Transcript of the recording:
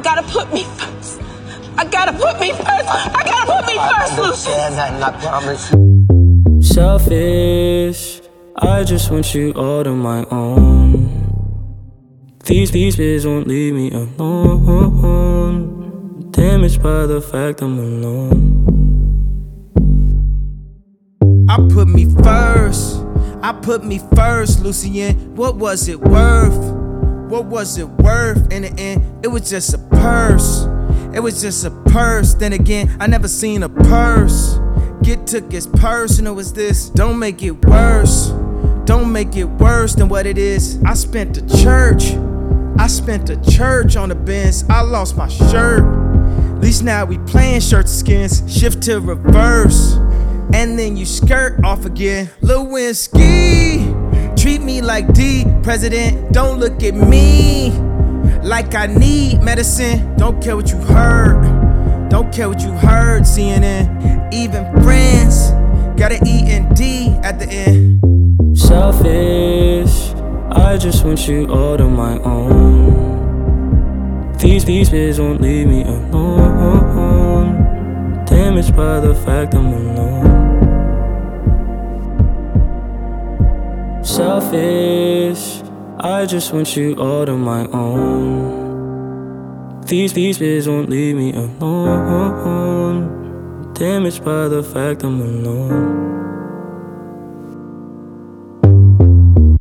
gotta put me first. I gotta put me first. I gotta put me first, Lucian. I promise. Selfish, I just want you all to my own. These bitches won't leave me alone. Damaged by the fact I'm alone. I put me first. I put me first, Lucien. What was it worth? What was it worth in the end? It was just a purse. It was just a purse. Then again, I never seen a purse get took as personal as this. Don't make it worse. Don't make it worse than what it is. I spent the church on the Benz. I lost my shirt. At least now we playing shirts and skins. Shift to reverse, and then you skirt off again. Lewinsky, treat me like D, President. Don't look at me like I need medicine. Don't care what you heard. Don't care what you heard, CNN. Even friends got an E&D at the end. Selfish, I just want you all to my own. These bitches won't leave me alone. Damaged by the fact I'm alone. Selfish, I just want you all to my own. These bitches won't leave me alone. Damaged by the fact I'm alone.